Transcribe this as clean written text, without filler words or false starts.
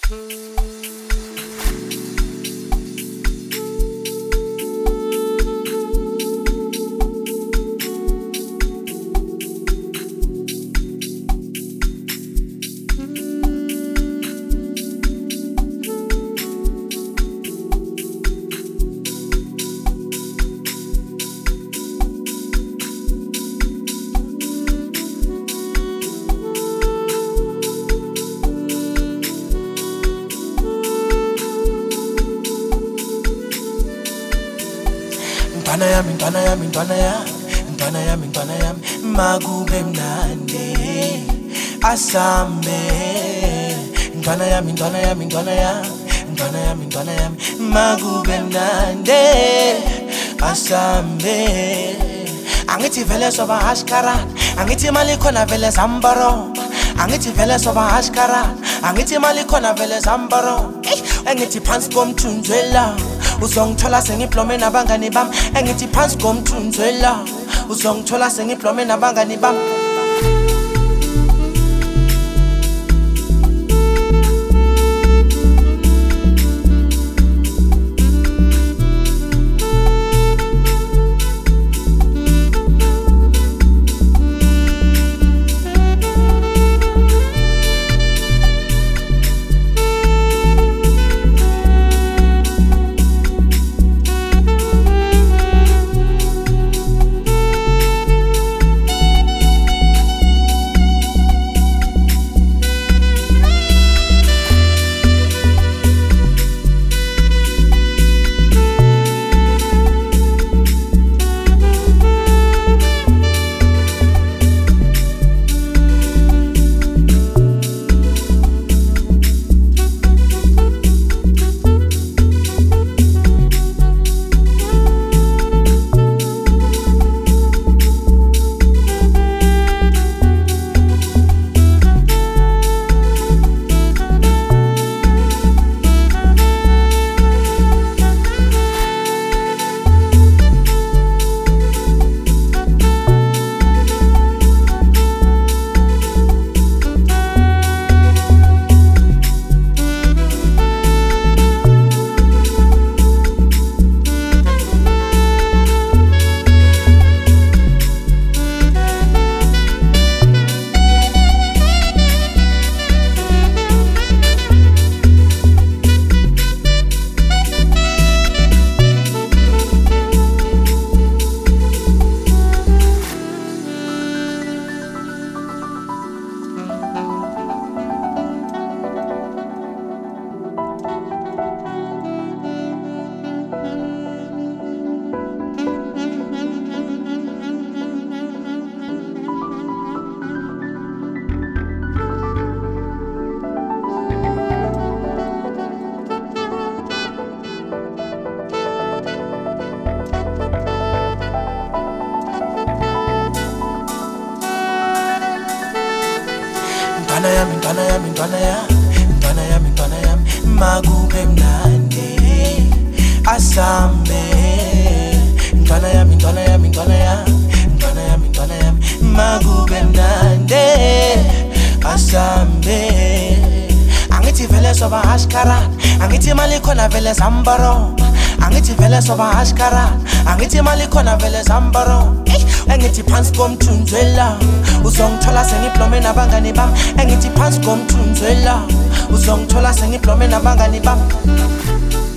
Mntwana yami makube mnandi asambe. Mntwana yami makube mnandi asambe. Angithi vele soba hashkara, angithi mali khona vele zambaro. Angithi vele soba hashkara, angithi mali khona vele zambaro. Angithi phansi komthunzwela uzongithola sengiplome nabangani bam. Angithi phansi komthunzwela uzongithola sengiplome nabangani bam. Mntwana yami makube mnandi asambe. Mntwana yami makube mnandi asambe. Angithi vele soba hashkara, angithi mali khona vele zambaro. Angithi vele soba hashkara, angithi mali khona vele zambaro. Angithi phansi komthunzwela uzongithola sengiplome nabangani bam. Angithi phansi komthunzwela uzongithola sengiplome nabangani bam.